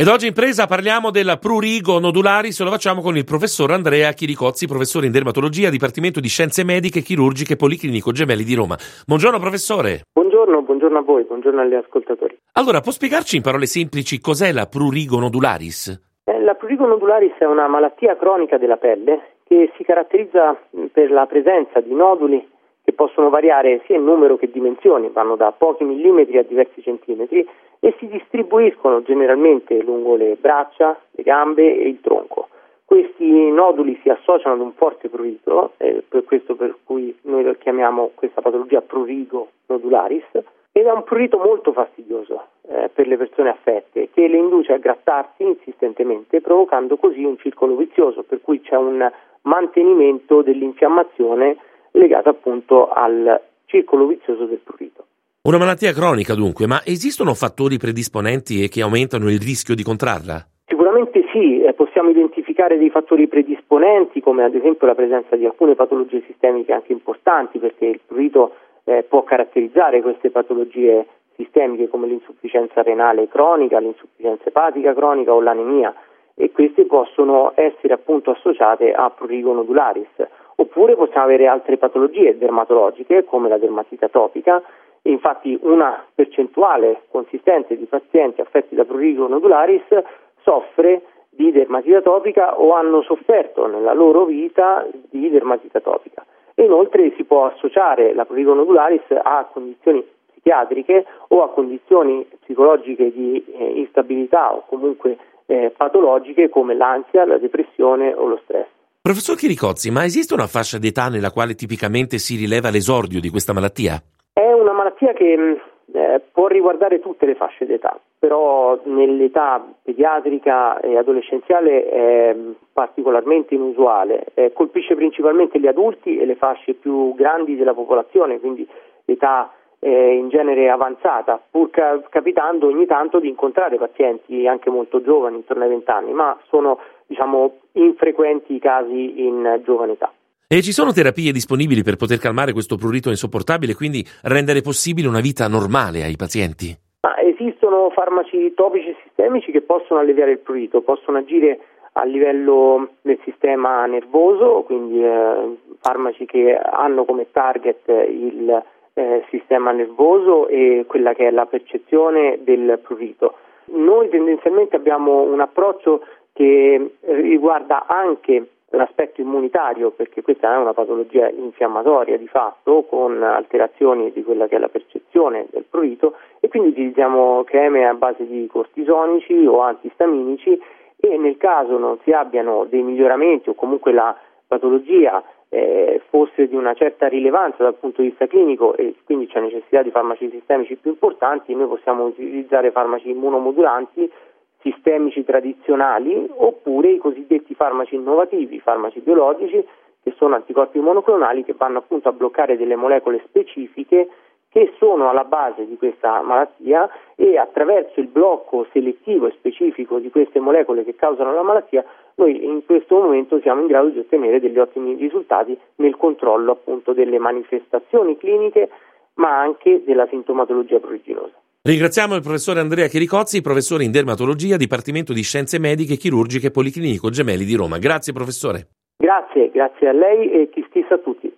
Ed oggi in presa parliamo del prurigo nodularis, lo facciamo con il professor Andrea Chiricozzi, professore in dermatologia, Dipartimento di Scienze Mediche Chirurgiche Policlinico Gemelli di Roma. Buongiorno professore. Buongiorno a voi, buongiorno agli ascoltatori. Allora, può spiegarci in parole semplici cos'è la prurigo nodularis? La prurigo nodularis è una malattia cronica della pelle che si caratterizza per la presenza di noduli che possono variare sia in numero che dimensioni, vanno da pochi millimetri a diversi centimetri e si distribuiscono generalmente lungo le braccia, le gambe e il tronco. Questi noduli si associano ad un forte prurito, per questo per cui noi lo chiamiamo questa patologia prurigo nodularis, ed è un prurito molto fastidioso per le persone affette, che le induce a grattarsi insistentemente, provocando così un circolo vizioso, per cui c'è un mantenimento dell'infiammazione legato appunto al circolo vizioso del prurito. Una malattia cronica dunque, ma esistono fattori predisponenti e che aumentano il rischio di contrarla? Sicuramente sì, possiamo identificare dei fattori predisponenti come ad esempio la presenza di alcune patologie sistemiche anche importanti, perché il prurito può caratterizzare queste patologie sistemiche come l'insufficienza renale cronica, l'insufficienza epatica cronica o l'anemia, e queste possono essere appunto associate a prurigo nodularis. Oppure possiamo avere altre patologie dermatologiche come la dermatite atopica. Infatti una percentuale consistente di pazienti affetti da prurigo nodularis soffre di dermatite atopica o hanno sofferto nella loro vita di dermatite atopica. E inoltre si può associare la prurigo nodularis a condizioni psichiatriche o a condizioni psicologiche di instabilità o comunque patologiche come l'ansia, la depressione o lo stress. Professor Chiricozzi, ma esiste una fascia d'età nella quale tipicamente si rileva l'esordio di questa malattia? È una malattia che può riguardare tutte le fasce d'età, però nell'età pediatrica e adolescenziale è particolarmente inusuale. Colpisce principalmente gli adulti e le fasce più grandi della popolazione, quindi l'età in genere avanzata, pur capitando ogni tanto di incontrare pazienti anche molto giovani, intorno ai 20 anni, ma sono infrequenti i casi in giovane età. E ci sono terapie disponibili per poter calmare questo prurito insopportabile e quindi rendere possibile una vita normale ai pazienti? Esistono farmaci topici e sistemici che possono alleviare il prurito, possono agire a livello del sistema nervoso, quindi farmaci che hanno come target il sistema nervoso e quella che è la percezione del prurito. Noi tendenzialmente abbiamo un approccio che riguarda anche l'aspetto immunitario, perché questa è una patologia infiammatoria di fatto, con alterazioni di quella che è la percezione del prurito, e quindi utilizziamo creme a base di cortisonici o antistaminici, e nel caso non si abbiano dei miglioramenti o comunque la patologia fosse di una certa rilevanza dal punto di vista clinico e quindi c'è necessità di farmaci sistemici più importanti, noi possiamo utilizzare farmaci immunomodulanti sistemici tradizionali oppure i cosiddetti farmaci innovativi, farmaci biologici, che sono anticorpi monoclonali che vanno appunto a bloccare delle molecole specifiche che sono alla base di questa malattia, e attraverso il blocco selettivo e specifico di queste molecole che causano la malattia noi in questo momento siamo in grado di ottenere degli ottimi risultati nel controllo appunto delle manifestazioni cliniche ma anche della sintomatologia pruriginosa. Ringraziamo il professore Andrea Chiricozzi, professore in dermatologia, Dipartimento di Scienze Mediche Chirurgiche Policlinico Gemelli di Roma. Grazie professore. Grazie a lei e chi stessa a tutti.